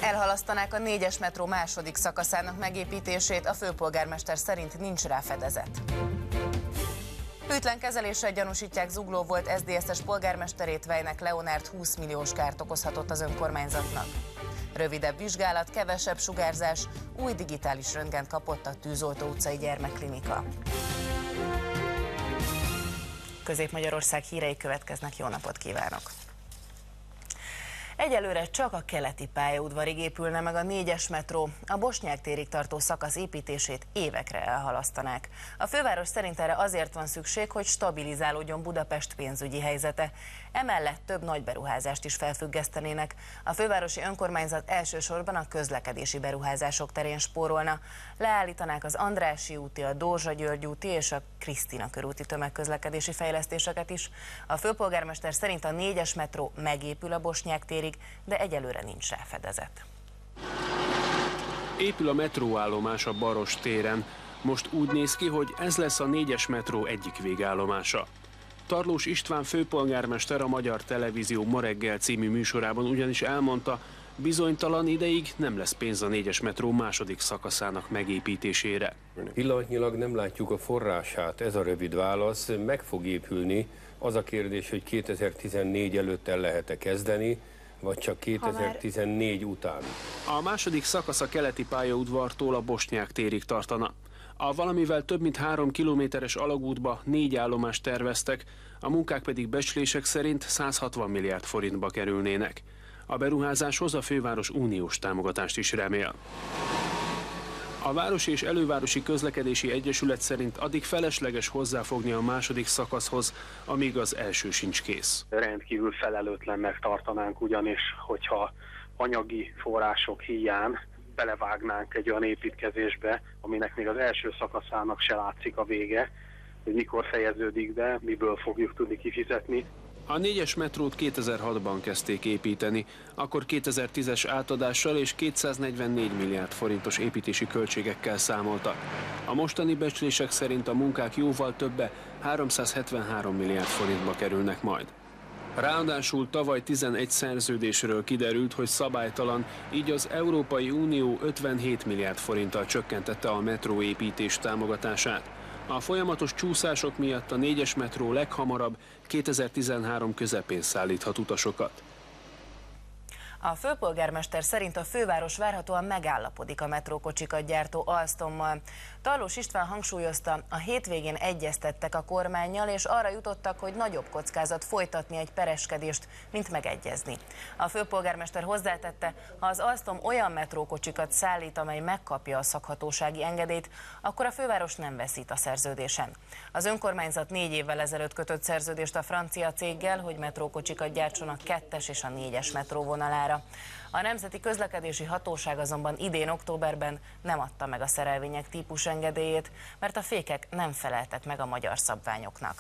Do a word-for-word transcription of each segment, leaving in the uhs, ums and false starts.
Elhalasztanák a négyes metró második szakaszának megépítését, a főpolgármester szerint nincs rá fedezet. Hűtlen kezeléssel gyanúsítják Zugló volt es zé dé es-es polgármesterét, Vejnek Leonárd húsz milliós kárt okozhatott az önkormányzatnak. Rövidebb vizsgálat, kevesebb sugárzás, új digitális röntgent kapott a Tűzoltó utcai gyermekklinika. Közép-Magyarország hírei következnek, jó napot kívánok! Egyelőre csak a keleti pályaudvarig épülne meg a négyes metró, a Bosnyák térig tartó szakasz építését évekre elhalasztanák. A főváros szerint erre azért van szükség, hogy stabilizálódjon Budapest pénzügyi helyzete. Emellett több nagy beruházást is felfüggesztenének. A fővárosi önkormányzat elsősorban a közlekedési beruházások terén spórolna. Leállítanák az Andrássy úti, a Dózsa-György úti és a Krisztina körúti tömegközlekedési fejlesztéseket is. A főpolgármester szerint a négyes metró megépül a Bosnyák térig, de egyelőre nincs rá fedezet. Épül a metróállomás a Baros téren. Most úgy néz ki, hogy ez lesz a négyes metró egyik végállomása. Tarlós István főpolgármester a Magyar Televízió Ma reggel című műsorában ugyanis elmondta, bizonytalan ideig nem lesz pénz a négyes metró második szakaszának megépítésére. Pillanatnyilag nem látjuk a forrását, ez a rövid válasz. Meg fog épülni. Az a kérdés, hogy kétezer-tizennégy előtt el lehet-e kezdeni, vagy csak kétezer-tizennégy után. A második szakasz a keleti pályaudvartól a Bosnyák térig tartana. A valamivel több mint három kilométeres alagútba négy állomást terveztek, a munkák pedig becslések szerint száz hatvan milliárd forintba kerülnének. A beruházáshoz a főváros uniós támogatást is remél. A Városi és Elővárosi Közlekedési Egyesület szerint addig felesleges hozzáfogni a második szakaszhoz, amíg az első sincs kész. Rendkívül felelőtlennek tartanánk ugyanis, hogyha anyagi források híján belevágnánk egy olyan építkezésbe, aminek még az első szakaszának se látszik a vége, hogy mikor fejeződik be, miből fogjuk tudni kifizetni. A négyes metrót kétezer-hatban kezdték építeni, akkor kétezer-tízes átadással és kétszáznegyvennégy milliárd forintos építési költségekkel számoltak. A mostani becslések szerint a munkák jóval többe, háromszázhetvenhárom milliárd forintba kerülnek majd. Ráadásul tavaly tizenegy szerződésről kiderült, hogy szabálytalan, így az Európai Unió ötvenhét milliárd forinttal csökkentette a metróépítés támogatását. A folyamatos csúszások miatt a négyes metró leghamarabb kétezer-tizenhárom közepén szállíthat utasokat. A főpolgármester szerint a főváros várhatóan megállapodik a metrókocsikat gyártó Alstommal. Tarlós István hangsúlyozta, a hétvégén egyeztettek a kormánnyal, és arra jutottak, hogy nagyobb kockázat folytatni egy pereskedést, mint megegyezni. A főpolgármester hozzátette, ha az Alstom olyan metrókocsikat szállít, amely megkapja a szakhatósági engedélyt, akkor a főváros nem veszít a szerződésen. Az önkormányzat négy évvel ezelőtt kötött szerződést a francia céggel, hogy metrókocsikat gyártson a kettes és a négyes metróvonalára. A Nemzeti Közlekedési Hatóság azonban idén októberben nem adta meg a szerelvények típusengedélyét, mert a fékek nem feleltek meg a magyar szabványoknak.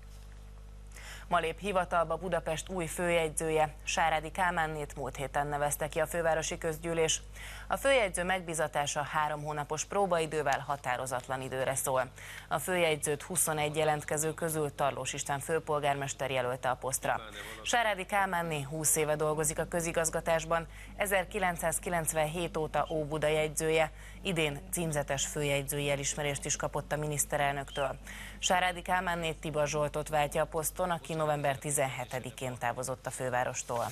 Ma lép hivatalba Budapest új főjegyzője, Sárádi Kálmánnét múlt héten nevezte ki a fővárosi közgyűlés. A főjegyző megbízatása három hónapos próbaidővel határozatlan időre szól. A főjegyzőt huszonegy jelentkező közül Tarlós István főpolgármester jelölte a posztra. Sárádi Kálmánné húsz éve dolgozik a közigazgatásban, ezerkilencszázkilencvenhét óta Óbuda jegyzője, idén címzetes főjegyzői elismerést is kapott a miniszterelnöktől. Sárádi Kálmánnét Tiba Zsoltot váltja a poszton, aki november tizenhetedikén távozott a fővárostól.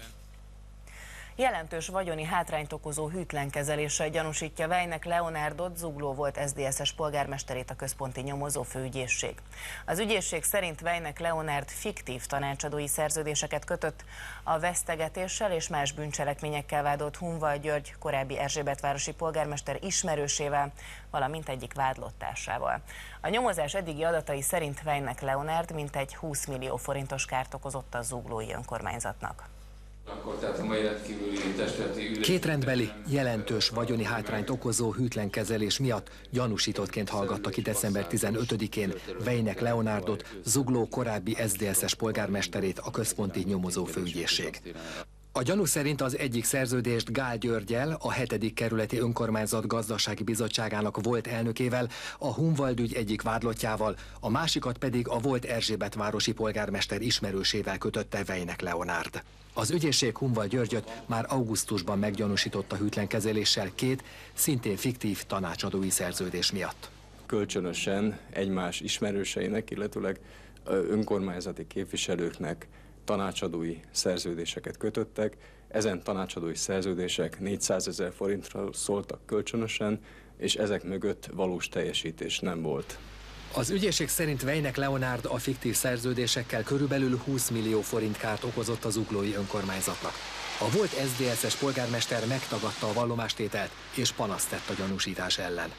Jelentős vagyoni hátrányt okozó hűtlen kezeléssel gyanúsítja Vejnek Leonárdot, Zugló volt es zé dé es-es polgármesterét a központi nyomozó főügyészség. Az ügyészség szerint Vejnek Leonárd fiktív tanácsadói szerződéseket kötött a vesztegetéssel és más bűncselekményekkel vádolt Hunval György korábbi Erzsébetvárosi polgármester ismerősével, valamint egyik vádlottársával. A nyomozás eddigi adatai szerint Vejnek Leonárd mintegy húsz millió forintos kárt okozott a zuglói önkormányzatnak. Kétrendbeli, jelentős vagyoni hátrányt okozó hűtlen kezelés miatt gyanúsítottként hallgatta ki december tizenötödikén Vejnek Leonárdot, Zugló korábbi es zé dé es-es polgármesterét a központi nyomozó főügyészség. A gyanú szerint az egyik szerződést Gál Györggyel, a hetedik kerületi önkormányzat gazdasági bizottságának volt elnökével, a Hunvald ügy egyik vádlottjával, a másikat pedig a volt erzsébetvárosi polgármester ismerősével kötötte Weinek Leonárd. Az ügyészség Hunvald Györgyöt már augusztusban meggyanúsította hűtlenkezeléssel két, szintén fiktív tanácsadói szerződés miatt. Kölcsönösen egymás ismerőseinek, illetőleg önkormányzati képviselőknek tanácsadói szerződéseket kötöttek. Ezen tanácsadói szerződések négyszázezer forintról szóltak kölcsönösen, és ezek mögött valós teljesítés nem volt. Az ügyészség szerint Weinek Leonárd a fiktív szerződésekkel körülbelül húsz millió forint kárt okozott az zuglói önkormányzatnak. A volt es zé dé es-es polgármester megtagadta a vallomástételt és panaszt tett a gyanúsítás ellen.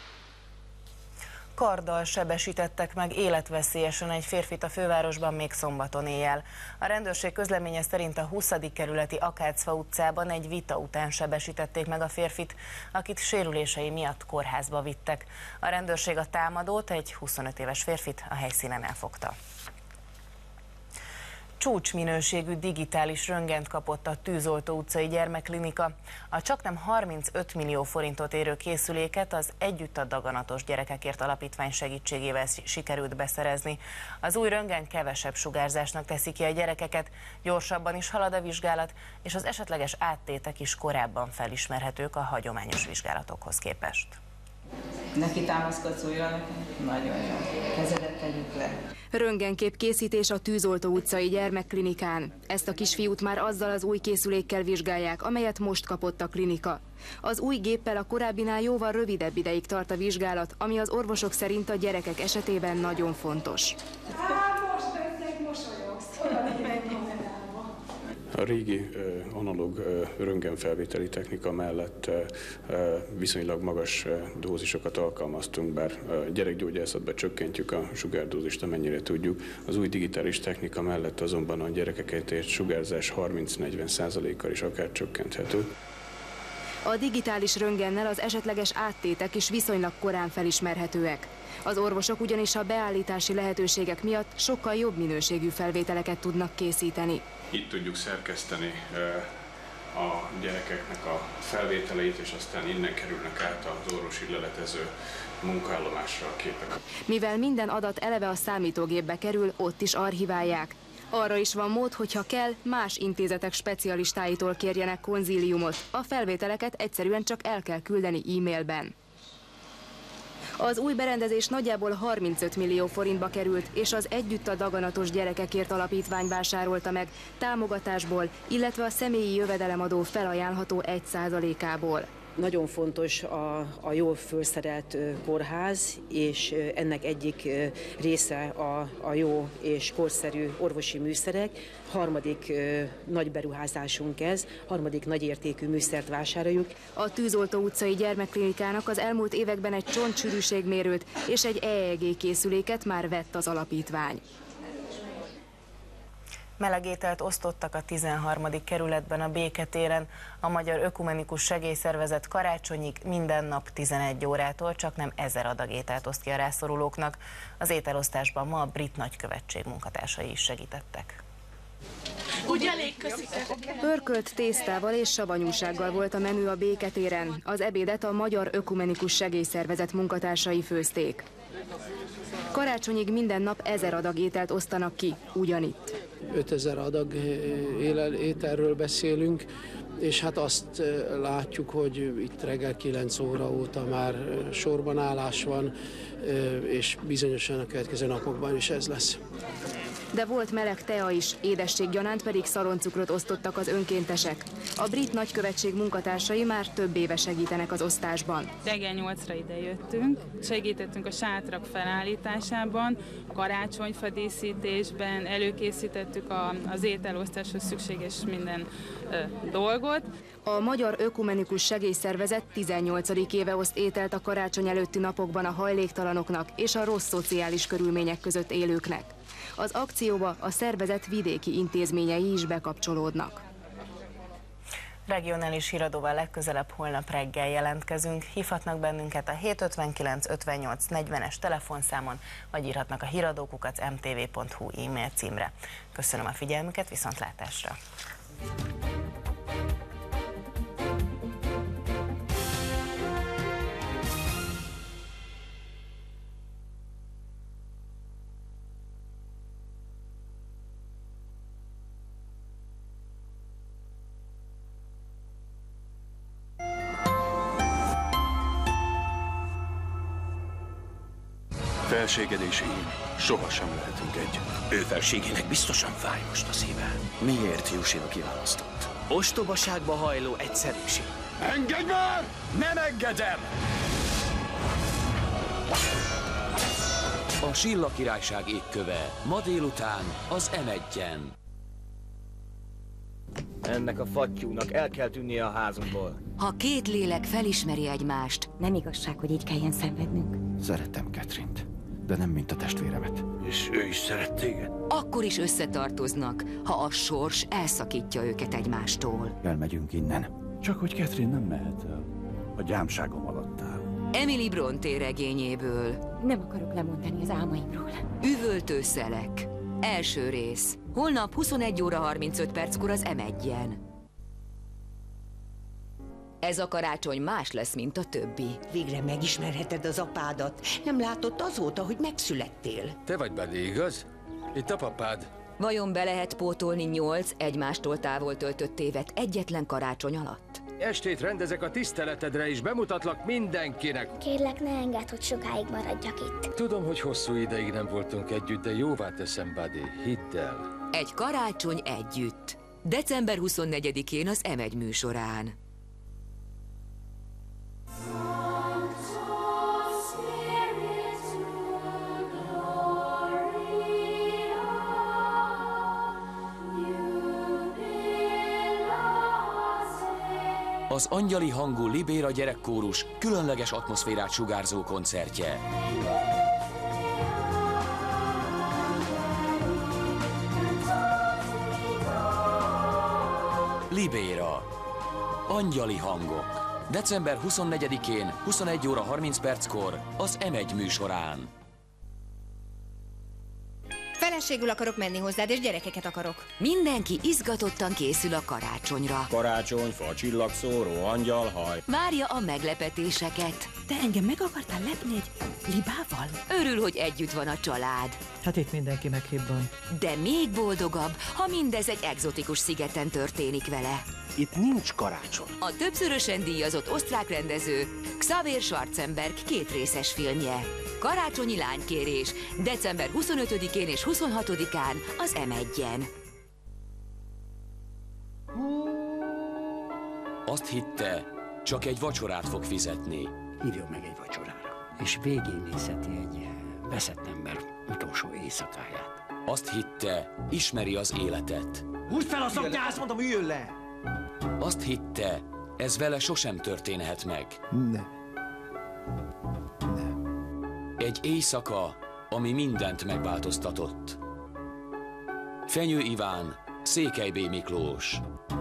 Karddal sebesítettek meg életveszélyesen egy férfit a fővárosban még szombaton éjjel. A rendőrség közleménye szerint a huszadik kerületi Akácfa utcában egy vita után sebesítették meg a férfit, akit sérülései miatt kórházba vittek. A rendőrség a támadót, egy huszonöt éves férfit a helyszínen elfogta. Csúcsminőségű digitális röntgent kapott a Tűzoltó utcai gyermekklinika. A csaknem harmincöt millió forintot érő készüléket az Együtt a daganatos gyerekekért alapítvány segítségével sikerült beszerezni. Az új röntgen kevesebb sugárzásnak teszi ki a gyerekeket, gyorsabban is halad a vizsgálat, és az esetleges áttétek is korábban felismerhetők a hagyományos vizsgálatokhoz képest. Neki támaszkodsz újra, nagyon jó. Kezedet tegyük le. Röntgenkép készítés a Tűzoltó utcai gyermekklinikán. Ezt a kisfiút már azzal az új készülékkel vizsgálják, amelyet most kapott a klinika. Az új géppel a korábbinál jóval rövidebb ideig tart a vizsgálat, ami az orvosok szerint a gyerekek esetében nagyon fontos. A régi analóg röntgenfelvételi technika mellett viszonylag magas dózisokat alkalmaztunk, bár gyerekgyógyászatban csökkentjük a sugárdózist, amennyire tudjuk. Az új digitális technika mellett azonban a gyerekeket ért sugárzás harminc-negyven százalékkal is akár csökkenthető. A digitális röntgennel az esetleges áttétek is viszonylag korán felismerhetőek. Az orvosok ugyanis a beállítási lehetőségek miatt sokkal jobb minőségű felvételeket tudnak készíteni. Itt tudjuk szerkeszteni a gyerekeknek a felvételeit, és aztán innen kerülnek át az orvosi leletező munkaállomásra a képek. Mivel minden adat eleve a számítógépbe kerül, ott is archiválják. Arra is van mód, hogyha kell, más intézetek specialistáitól kérjenek konzíliumot. A felvételeket egyszerűen csak el kell küldeni e-mailben. Az új berendezés nagyjából harmincöt millió forintba került, és az Együtt a daganatos gyerekekért alapítvány vásárolta meg támogatásból, illetve a személyi jövedelemadó felajánlható egy százalékából. Nagyon fontos a, a jól felszerelt kórház, és ennek egyik része a, a jó és korszerű orvosi műszerek. Harmadik nagy beruházásunk ez, harmadik nagyértékű műszert vásároljuk. A Tűzoltó utcai gyermekklinikának az elmúlt években egy csontsűrűségmérőt és egy é e gé készüléket már vett az alapítvány. Melegételt osztottak a tizenharmadik kerületben a Béketéren. A Magyar Ökumenikus Segélyszervezet karácsonyig minden nap tizenegy órától csak nem ezer adag ételt oszt ki a rászorulóknak. Az ételosztásban ma a brit nagykövetség munkatársai is segítettek. Úgy elég, köszi. Pörkölt tésztával és savanyúsággal volt a menü a Béketéren. Az ebédet a Magyar Ökumenikus Segélyszervezet munkatársai főzték. Karácsonyig minden nap ezer adag ételt osztanak ki, ugyanitt. ötezer adag ételről beszélünk, és hát azt látjuk, hogy itt reggel kilenc óra óta már sorban állás van, és bizonyosan a következő napokban is ez lesz. De volt meleg tea is, édességgyanánt pedig szaloncukrot osztottak az önkéntesek. A brit nagykövetség munkatársai már több éve segítenek az osztásban. Reggel nyolcra ide jöttünk, segítettünk a sátrak felállításában, karácsonyfa díszítésben, előkészítettük a, az ételosztáshoz szükséges minden ö, dolgot. A Magyar Ökumenikus Segélyszervezet tizennyolcadik éve oszt ételt a karácsony előtti napokban a hajléktalanoknak és a rossz szociális körülmények között élőknek. Az akcióba a szervezet vidéki intézményei is bekapcsolódnak. Regionális híradóval legközelebb holnap reggel jelentkezünk. Hívhatnak bennünket a hét ötvenkilenc ötvennyolc negyvenes telefonszámon, vagy írhatnak a híradókukat em té vé pont hu e-mail címre. Köszönöm a figyelmüket, viszontlátásra! Felséged és én sohasem lehetünk együtt. Ő felségének biztosan fáj most a szíve. Miért Jusino kiválasztott? Ostobaságba hajló egyszerűség. Engedj már! Nem engedem! A Silla Királyság égköve, ma délután az em egyen. Ennek a fattyúnak el kell tűnnie a házunkból. Ha két lélek felismeri egymást, nem igazság, hogy így kelljen szenvednünk. Szerettem Catherine-t, de nem mint a testvéremet. És ő is szeret téged? Akkor is összetartoznak, ha a sors elszakítja őket egymástól. Elmegyünk innen. Csak hogy Catherine nem mehet el. A gyámságom alatt áll. Emily Brontë regényéből. Nem akarok lemondani az álmaimról. Üvöltő szelek. Első rész. Holnap huszonegy óra harmincöt perckor az em egyen. Ez a karácsony más lesz, mint a többi. Végre megismerheted az apádat. Nem látott azóta, hogy megszülettél. Te vagy Buddy, igaz? Itt a papád. Vajon be lehet pótolni nyolc egymástól távol töltött évet egyetlen karácsony alatt? Estét rendezek a tiszteletedre, és bemutatlak mindenkinek. Kérlek, ne engedd, hogy sokáig maradjak itt. Tudom, hogy hosszú ideig nem voltunk együtt, de jóvá teszem, Buddy. Hidd el. Egy karácsony együtt. december huszonnegyedikén az em egy műsorán. Az angyali hangú Libéra gyerekkórus különleges atmoszférát sugárzó koncertje. Libéra. Angyali hangok. december huszonnegyedikén, huszonegy óra harminc perckor az em egy műsorán. Feleségül akarok menni hozzád, és gyerekeket akarok. Mindenki izgatottan készül a karácsonyra. Karácsonyfa, csillagszóró, angyalhaj. Várja a meglepetéseket. Te engem meg akartál lepni egy libával? Örül, hogy együtt van a család. Hát itt mindenki meghibban. De még boldogabb, ha mindez egy egzotikus szigeten történik vele. Itt nincs karácsony. A többszörösen díjazott osztrák rendező Xaver Schwarzenberg kétrészes filmje. Karácsonyi lánykérés, december huszonötödikén és huszonhatodikán az em egyen. Azt hitte, csak egy vacsorát fog fizetni. Hívjon meg egy vacsorára, és végignézheti egy veszett ember utolsó éjszakáját. Azt hitte, ismeri az életet. Húzd fel a szaknyát, mondom, üljön le! Azt hitte, ez vele sosem történhet meg. Ne. Egy éjszaka, ami mindent megváltoztatott. Fenyő Iván, Székely B. Miklós.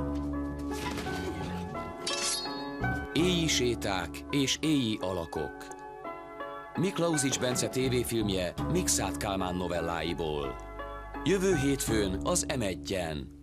Éji séták és éji alakok. Miklauzics Bence tévéfilmje Mikszáth Kálmán novelláiból. Jövő hétfőn az em egyen.